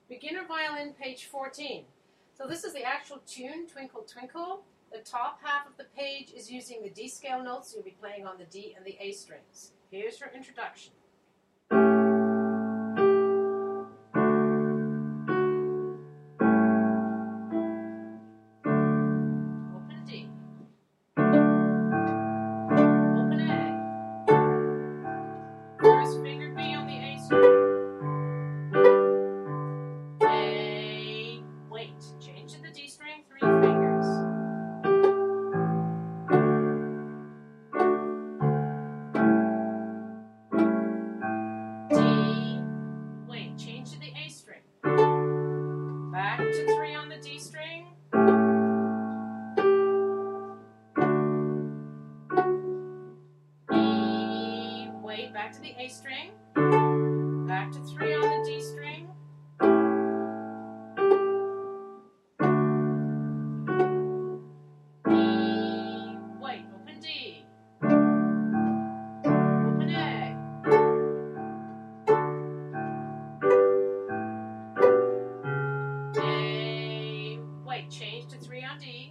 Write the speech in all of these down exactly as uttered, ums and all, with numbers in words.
Beginner Violin, page fourteen. So this is the actual tune, Twinkle Twinkle. The top half of the page is using the D scale notes. You'll be playing on the D and the A strings. Here's your introduction. Open D. Open A. First finger B on the A string. A. Wait. Change to the D string, three fingers. D. Wait. Change to the A string. Back to three on the D string. E. Wait. Back to the A string. Back to three on the D string. E. Wait. Open D. Open A. A. Wait. Change to three on D.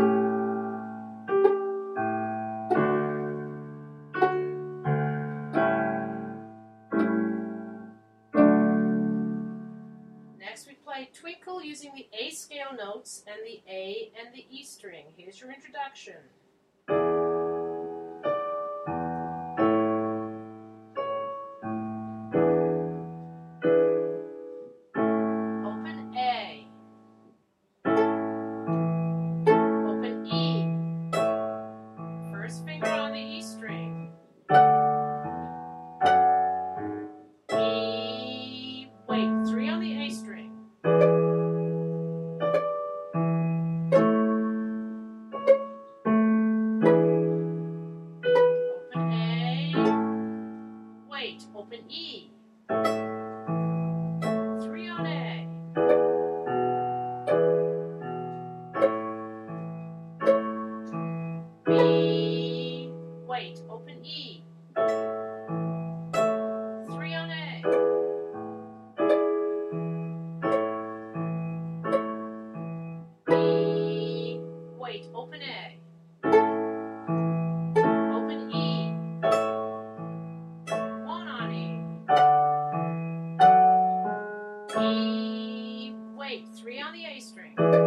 Next we play Twinkle using the A scale notes and the A and the E string. Here's your introduction. Open A. Open E. First finger on the E string. E. Wait, three on the A string. Open A. Wait, open E. Three on A. B. Wait, open E. Three on A. B. Wait, open A. Open E. One on E. E. Wait, three on the A string.